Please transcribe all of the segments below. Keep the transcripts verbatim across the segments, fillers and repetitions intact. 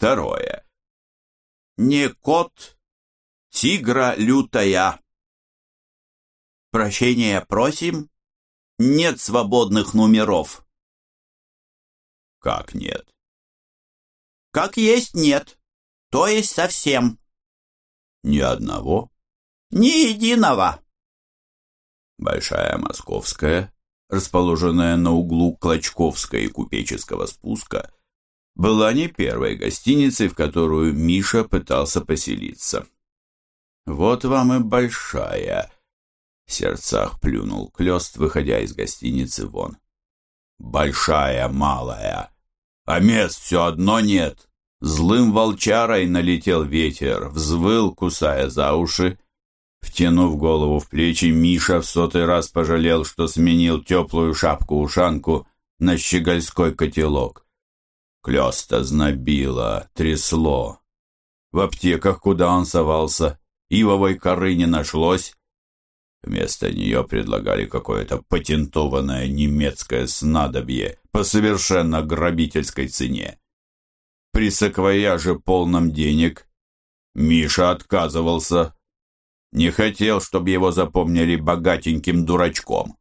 Второе. Не кот, тигра лютая. Прощения просим, нет свободных номеров. Как нет? Как есть нет, то есть совсем. Ни одного? Ни единого. Большая Московская, расположенная на углу Клочковской и Купеческого спуска, была не первой гостиницей, в которую Миша пытался поселиться. Вот вам и большая. В сердцах плюнул Клёст, выходя из гостиницы вон. Большая, малая. А мест все одно нет. Злым волчарой налетел ветер, взвыл, кусая за уши. Втянув голову в плечи, Миша в сотый раз пожалел, что сменил теплую шапку-ушанку на щегольской котелок. Клёста знобило, трясло. В аптеках, куда он совался, ивовой коры не нашлось. Вместо нее предлагали какое-то патентованное немецкое снадобье по совершенно грабительской цене. При саквояже полном денег Миша отказывался. Не хотел, чтобы его запомнили богатеньким дурачком.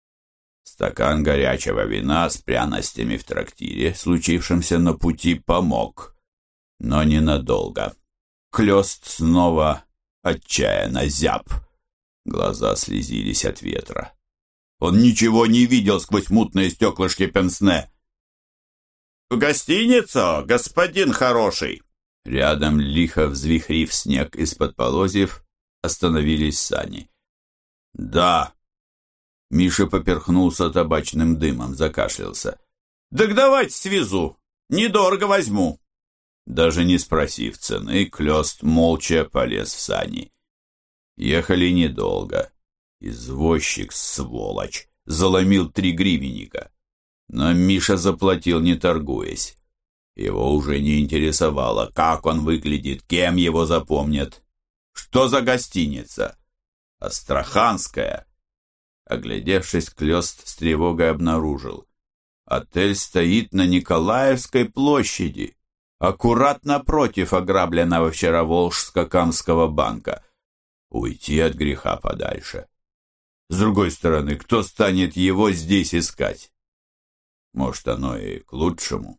Стакан горячего вина с пряностями в трактире, случившемся на пути, помог, но ненадолго. Клёст снова отчаянно зяб. Глаза слезились от ветра. Он ничего не видел сквозь мутные стеклышки пенсне. «В гостиницу, господин хороший!» Рядом, лихо взвихрив снег из-под полозьев, остановились сани. «Да!» Миша поперхнулся табачным дымом, закашлялся. «Так давайте свезу, недорого возьму». Даже не спросив цены, Клёст молча полез в сани. Ехали недолго. Извозчик, сволочь, заломил три гривенника. Но Миша заплатил, не торгуясь. Его уже не интересовало, как он выглядит, кем его запомнят. Что за гостиница? Астраханская. Оглядевшись, Клёст с тревогой обнаружил. Отель стоит на Николаевской площади, аккурат напротив ограбленного вчера Волжско-Камского банка. Уйти от греха подальше. С другой стороны, кто станет его здесь искать? Может, оно и к лучшему.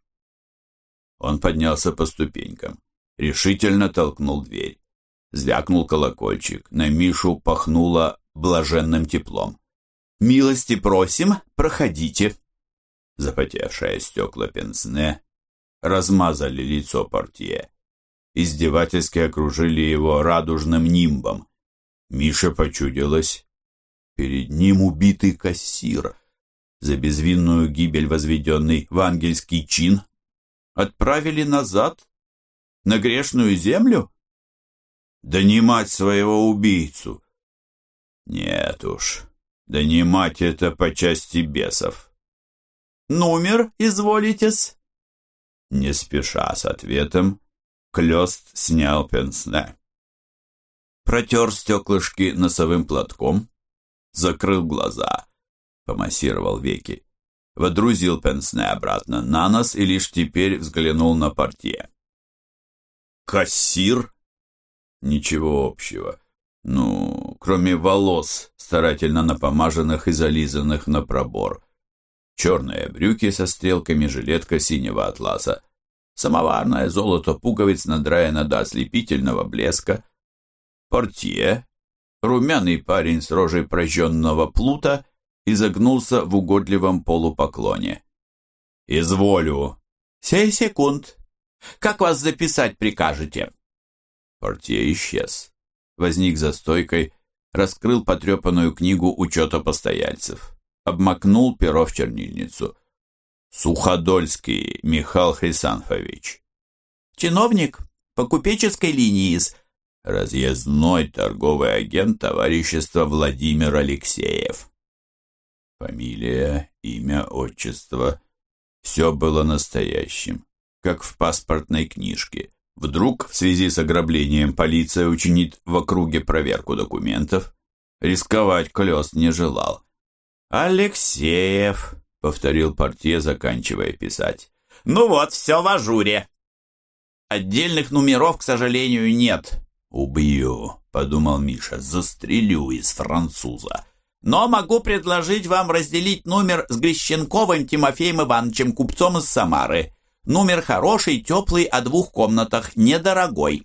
Он поднялся по ступенькам, решительно толкнул дверь. Звякнул колокольчик, на Мишу пахнуло блаженным теплом. «Милости просим, проходите». Запотевшие стекла пенсне размазали лицо портье. Издевательски окружили его радужным нимбом. Мише почудилось. Перед ним убитый кассир, за безвинную гибель возведенный в ангельский чин. Отправили назад, на грешную землю? Донимать своего убийцу? Нет уж, донимать это по части бесов. «Номер, изволитесь?» Не спеша с ответом, Клёст снял пенсне. Протер стеклышки носовым платком, закрыл глаза, помассировал веки, водрузил пенсне обратно на нос и лишь теперь взглянул на портье. «Кассир?» Ничего общего. Ну, кроме волос, старательно напомаженных и зализанных на пробор. Черные брюки со стрелками, жилетка синего атласа, самоварное золото пуговиц надраено до ослепительного блеска. Портье, румяный парень с рожей прожженного плута, изогнулся в угодливом полупоклоне. «Изволю». «Сей секунд. Как вас записать прикажете?» Портье исчез. Возник за стойкой, раскрыл потрепанную книгу учета постояльцев, обмакнул перо в чернильницу. «Суходольский Михаил Хрисанфович». «Чиновник по купеческой линии из...» «Разъездной торговый агент товарищества Владимир Алексеев». Фамилия, имя, отчество – все было настоящим, как в паспортной книжке. Вдруг в связи с ограблением полиция учинит в округе проверку документов. Рисковать Клёст не желал. «Алексеев», — повторил портье, заканчивая писать. «Ну вот, все в ажуре». Отдельных номеров, к сожалению, нет». «Убью», — подумал Миша, — «застрелю из француза». «Но могу предложить вам разделить номер с Грищенковым Тимофеем Ивановичем, купцом из Самары. Номер хороший, теплый, о двух комнатах, недорогой».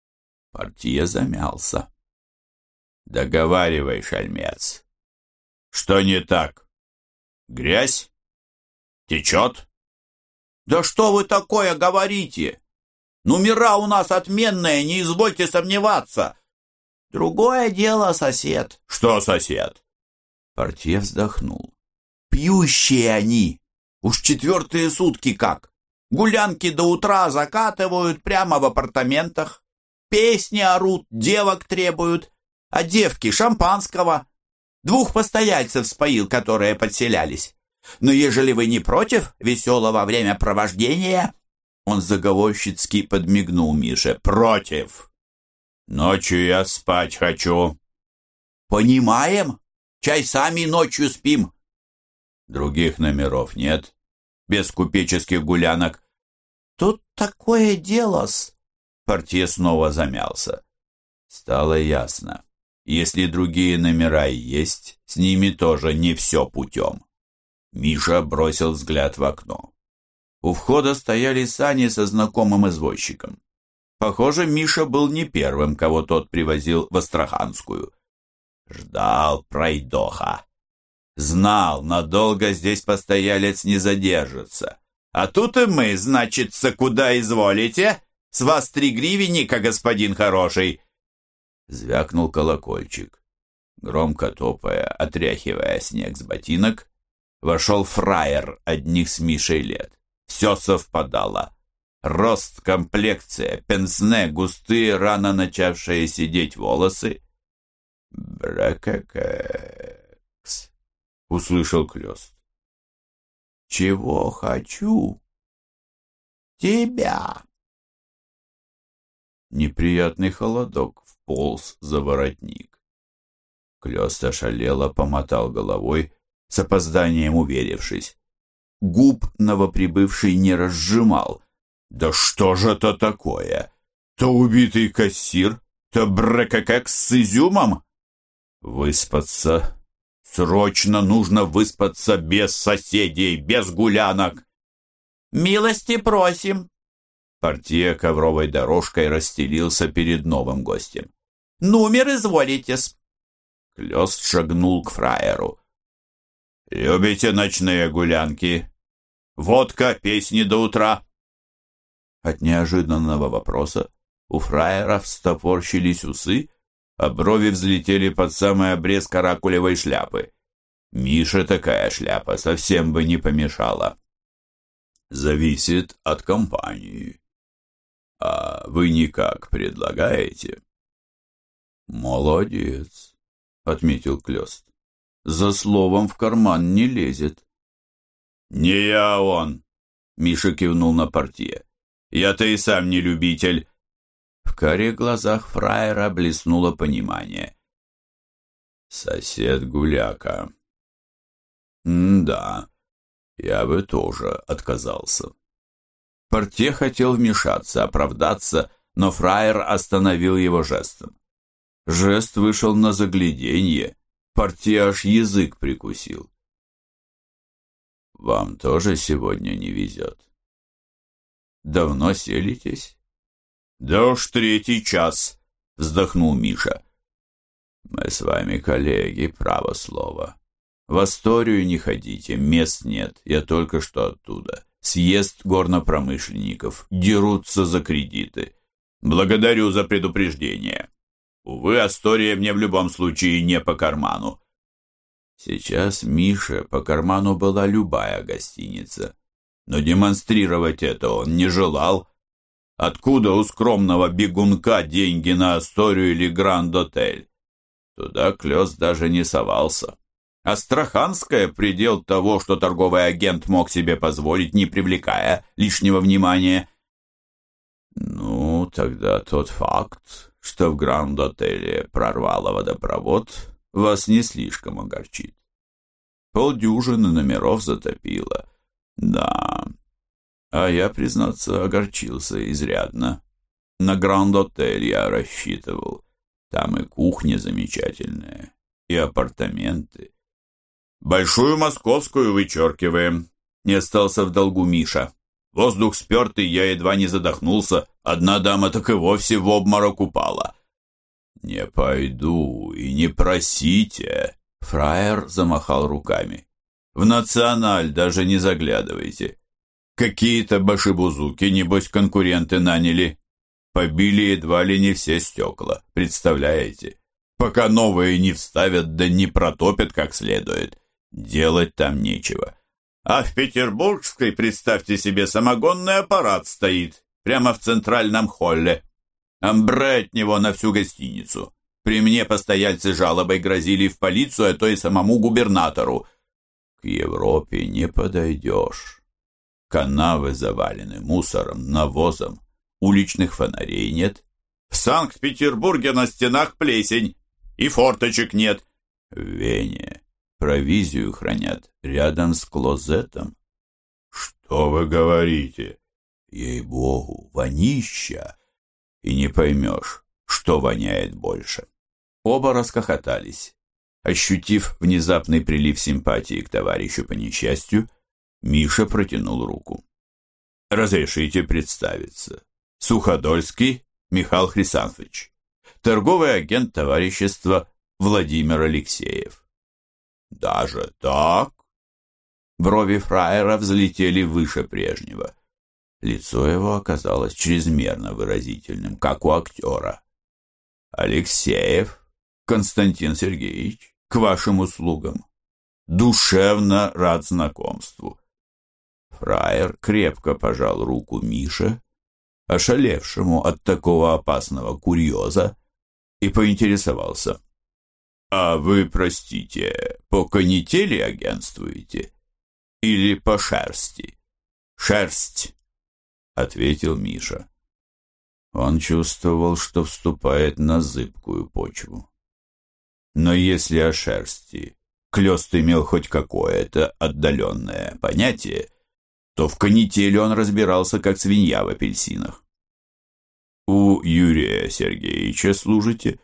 Портье замялся. «Договаривай, шальмец. Что не так? Грязь? Течет?» «Да что вы такое говорите? Номера у нас отменные, не извольте сомневаться. Другое дело, сосед». «Что сосед?» Портье вздохнул. «Пьющие они. Уж четвертые сутки как. Гулянки до утра закатывают прямо в апартаментах. Песни орут, девок требуют. А девки шампанского. Двух постояльцев споил, которые подселялись. Но ежели вы не против веселого времяпровождения...» Он заговорщицки подмигнул Мише. «Против. Ночью я спать хочу». «Понимаем? Чай сами ночью спим». «Других номеров нет? Без купеческих гулянок?» «Тут такое дело-с». Портье снова замялся. Стало ясно. Если другие номера и есть, с ними тоже не все путем. Миша бросил взгляд в окно. У входа стояли сани со знакомым извозчиком. Похоже, Миша был не первым, кого тот привозил в Астраханскую. Ждал пройдоха. Знал, надолго здесь постоялец не задержится. А тут и мы, значится, куда изволите? С вас три гривенника, господин хороший. Звякнул колокольчик. Громко топая, отряхивая снег с ботинок, вошел фраер одних с Мишей лет. Все совпадало. Рост, комплекция, пенсне, густые, рано начавшие сидеть волосы. «Брекекекс», — услышал Клёст. «Чего хочу? Тебя». Неприятный холодок вполз за воротник. Клёст ошалело помотал головой, с опозданием уверившись. Губ новоприбывший не разжимал. Да что же это такое? То убитый кассир, то брекекекс с изюмом? Выспаться. Срочно нужно выспаться без соседей, без гулянок. «Милости просим». Портье ковровой дорожкой расстелился перед новым гостем. «Номер изволитесь». Клёст шагнул к фраеру. «Любите ночные гулянки? Водка, песни до утра?» От неожиданного вопроса у фраера встопорщились усы, а брови взлетели под самый обрез каракулевой шляпы. Мише такая шляпа совсем бы не помешала. «Зависит от компании. А вы никак предлагаете?» «Молодец», — отметил Клёст. «За словом в карман не лезет». «Не я он», — Миша кивнул на портье. «Я-то и сам не любитель». В карих глазах фраера блеснуло понимание. «Сосед гуляка». «Да, я бы тоже отказался». Портье хотел вмешаться, оправдаться, но фраер остановил его жестом. Жест вышел на загляденье. Портье аж язык прикусил. «Вам тоже сегодня не везет?» «Давно селитесь?» «Да уж третий час», — вздохнул Миша. «Мы с вами коллеги, право слово. В Асторию не ходите, мест нет, я только что оттуда. Съезд горнопромышленников, дерутся за кредиты. Благодарю за предупреждение. Увы, Астория мне в любом случае не по карману». Сейчас Мише по карману была любая гостиница, но демонстрировать это он не желал. Откуда у скромного бегунка деньги на Асторию или Гранд-отель? Туда Клёст даже не совался. Астраханская — предел того, что торговый агент мог себе позволить, не привлекая лишнего внимания. Ну, тогда тот факт, что в Гранд-отеле прорвало водопровод, вас не слишком огорчит. Полдюжины номеров затопило. Да. А я, признаться, огорчился изрядно. На Гранд-отель я рассчитывал. Там и кухня замечательная, и апартаменты. Большую московскую вычеркиваем. Не остался в долгу Миша. Воздух спертый, я едва не задохнулся. Одна дама так и вовсе в обморок упала. «Не пойду и не просите», — фраер замахал руками. «В националь даже не заглядывайте. Какие-то башибузуки, небось, конкуренты наняли. Побили едва ли не все стекла, представляете? Пока новые не вставят, да не протопят как следует. Делать там нечего. А в Петербургской, представьте себе, самогонный аппарат стоит, прямо в центральном холле. Амбре от него на всю гостиницу. При мне постояльцы жалобой грозили в полицию, а то и самому губернатору. К Европе не подойдешь. Канавы завалены мусором, навозом. Уличных фонарей нет. В Санкт-Петербурге на стенах плесень. И форточек нет. В Вене провизию хранят рядом с клозетом. Что вы говорите? Ей-богу, вонища. И не поймешь, что воняет больше. Оба расхохотались. Ощутив внезапный прилив симпатии к товарищу по несчастью, Миша протянул руку. «Разрешите представиться. Суходольский Михаил Хрисанфович, торговый агент товарищества Владимир Алексеев». «Даже так?» Брови фраера взлетели выше прежнего. Лицо его оказалось чрезмерно выразительным, как у актера. «Алексеев Константин Сергеевич, к вашим услугам. Душевно рад знакомству». Фраер крепко пожал руку Мише, ошалевшему от такого опасного курьеза, и поинтересовался. «А вы, простите, по канители агентствуете? Или по шерсти?» «Шерсть», — ответил Миша. Он чувствовал, что вступает на зыбкую почву. Но если о шерсти Клёст имел хоть какое-то отдаленное понятие, то в канители он разбирался, как свинья в апельсинах. «У Юрия Сергеевича служите?»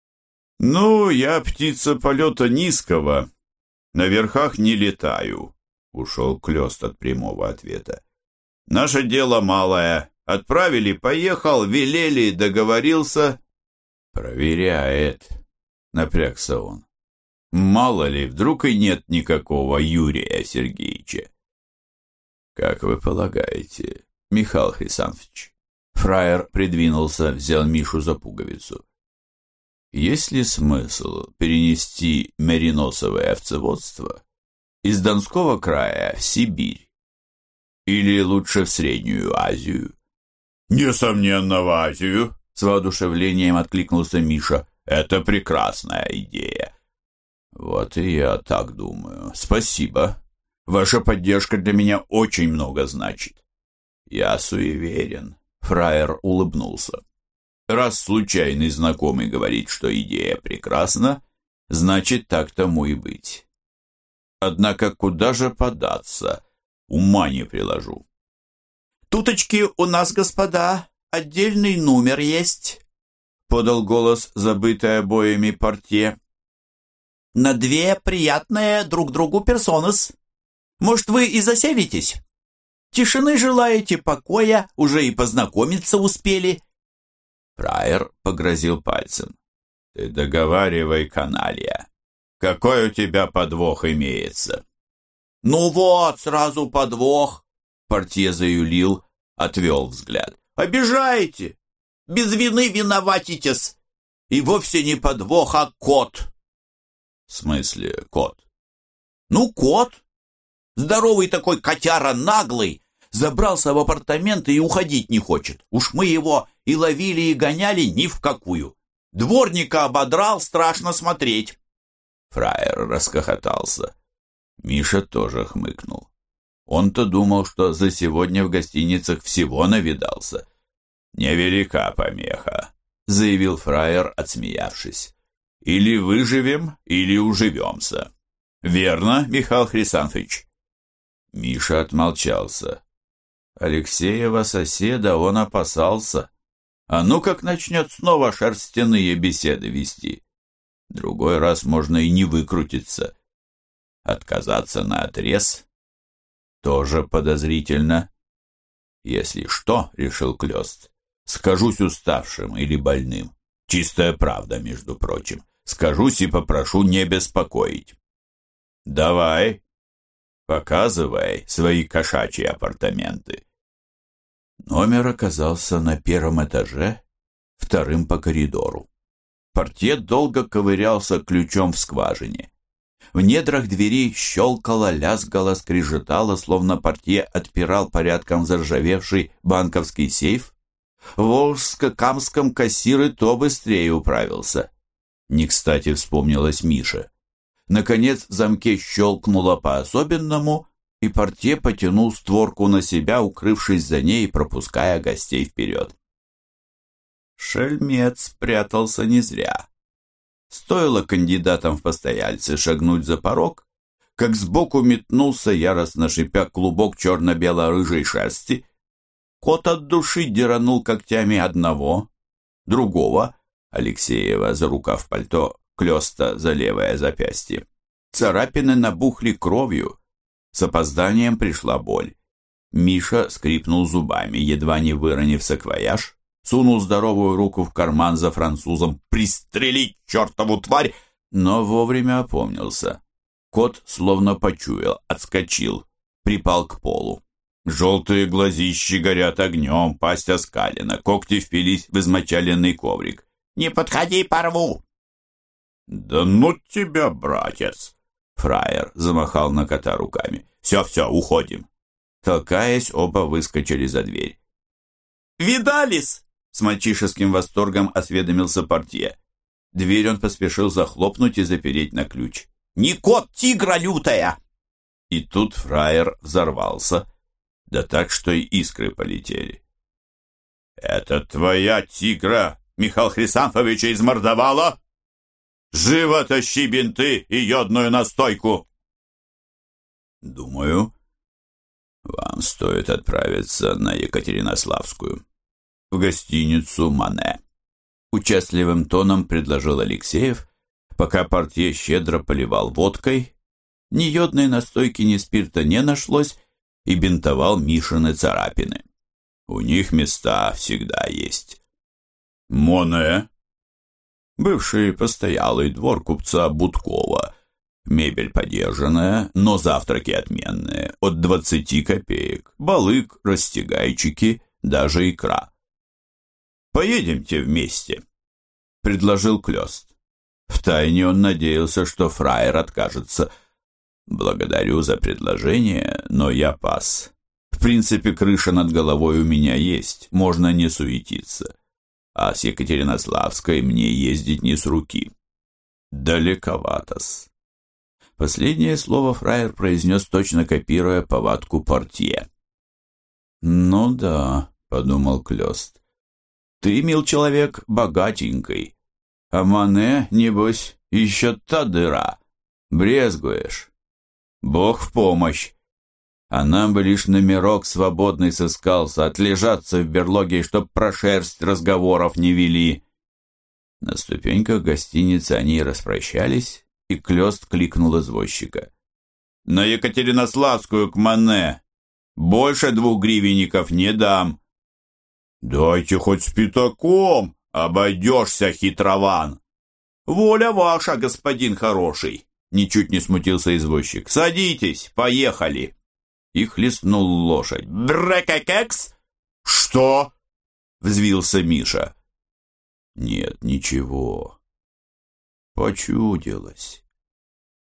«Ну, я птица полета низкого, на верхах не летаю», — ушел Клёст от прямого ответа. «Наше дело малое. Отправили, поехал, велели, договорился». «Проверяет», — напрягся он. «Мало ли, вдруг и нет никакого Юрия Сергеевича». «Как вы полагаете, Михаил Хрисанфович?» Фраер придвинулся, взял Мишу за пуговицу. «Есть ли смысл перенести мериносовое овцеводство из Донского края в Сибирь? Или лучше в Среднюю Азию?» «Несомненно, в Азию», — с воодушевлением откликнулся Миша. «Это прекрасная идея». «Вот и я так думаю. Спасибо. Ваша поддержка для меня очень много значит». «Я суеверен», — фраер улыбнулся. «Раз случайный знакомый говорит, что идея прекрасна, значит, так тому и быть. Однако куда же податься? Ума не приложу». «Туточки у нас, господа, отдельный номер есть», — подал голос забытый обоими портье. «На две приятные друг другу персонас. Может, вы и заселитесь? Тишины желаете, покоя, уже и познакомиться успели». Фраер погрозил пальцем. «Ты договаривай, каналья. Какой у тебя подвох имеется?» «Ну вот, сразу подвох», — портье заюлил, отвел взгляд. «Обижаете? Без вины виноватитесь. И вовсе не подвох, а кот». «В смысле кот?» «Ну, кот. Здоровый такой котяра, наглый. Забрался в апартаменты и уходить не хочет. Уж мы его и ловили, и гоняли ни в какую. Дворника ободрал, страшно смотреть». Фраер расхохотался. Миша тоже хмыкнул. Он-то думал, что за сегодня в гостиницах всего навидался. «Невелика помеха», — заявил фраер, отсмеявшись. «Или выживем, или уживемся. Верно, Михаил Хрисанфович?» Миша отмолчался. Алексеева соседа он опасался. А ну как начнет снова шерстяные беседы вести. Другой раз можно и не выкрутиться. Отказаться наотрез тоже подозрительно. Если что, решил Клёст, скажусь уставшим или больным. Чистая правда, между прочим. Скажусь и попрошу не беспокоить. Давай, показывай свои кошачьи апартаменты. Номер оказался на первом этаже, вторым по коридору. Портье долго ковырялся ключом в скважине. В недрах двери щелкало, лязгало, скрежетало, словно портье отпирал порядком заржавевший банковский сейф. В Волжско-Камском кассир и то быстрее управился. Не кстати вспомнилась Миша. Наконец в замке щелкнуло по-особенному, и портье потянул створку на себя, укрывшись за ней и пропуская гостей вперед. Шельмец прятался не зря. Стоило кандидатам в постояльцы шагнуть за порог, как сбоку метнулся, яростно шипя, клубок черно-бело-рыжей шерсти. Кот от души деранул когтями одного, другого, Алексеева за рукав пальто, Клёста за левое запястье. Царапины набухли кровью. С опозданием пришла боль. Миша скрипнул зубами, едва не выронив саквояж, сунул здоровую руку в карман за французом. «Пристрелить чертову тварь!» Но вовремя опомнился. Кот словно почуял, отскочил, припал к полу. Желтые глазищи горят огнем, пасть оскалена, когти впились в измочаленный коврик. «Не подходи, порву!» «Да ну тебя, братец!» Фраер замахал на кота руками. «Все-все, уходим!» Толкаясь, оба выскочили за дверь. «Видались?» С мальчишеским восторгом осведомился портье. Дверь он поспешил захлопнуть и запереть на ключ. «Не кот, тигра лютая!» И тут фраер взорвался, да так, что и искры полетели. «Это твоя тигра Михаила Хрисанфовича измордовала? Живо тащи бинты и йодную настойку!» «Думаю, вам стоит отправиться на Екатеринославскую, в гостиницу «Мане», — участливым тоном предложил Алексеев, пока портье щедро поливал водкой. Ни йодной настойки, ни спирта не нашлось, и бинтовал Мишины царапины. У них места всегда есть. «Моне», бывший постоялый двор купца Будкова, мебель подержанная, но завтраки отменные, от двадцати копеек, балык, растягайчики, даже икра. «Поедемте вместе», — предложил Клёст. Втайне он надеялся, что фраер откажется. «Благодарю за предложение, но я пас. В принципе, крыша над головой у меня есть, можно не суетиться. А с Екатеринославской мне ездить не с руки. Далековато-с». Последнее слово фраер произнес, точно копируя повадку портье. «Ну да», — подумал Клёст, — «ты, мил человек, богатенький, а Мане, небось, еще та дыра, брезгуешь. Бог в помощь. А нам бы лишь номерок свободный сыскался, отлежаться в берлоге, чтоб про шерсть разговоров не вели». На ступеньках гостиницы они распрощались, и Клёст кликнул извозчика. «На Екатеринославскую к Мане. Больше двух гривенников не дам». «Дайте хоть с пятаком, обойдешься, хитрован». «Воля ваша, господин хороший», — ничуть не смутился извозчик. «Садитесь, поехали». И хлестнул лошадь. «Брекекекс!» «Что?» — взвился Миша. «Нет, ничего. Почудилось».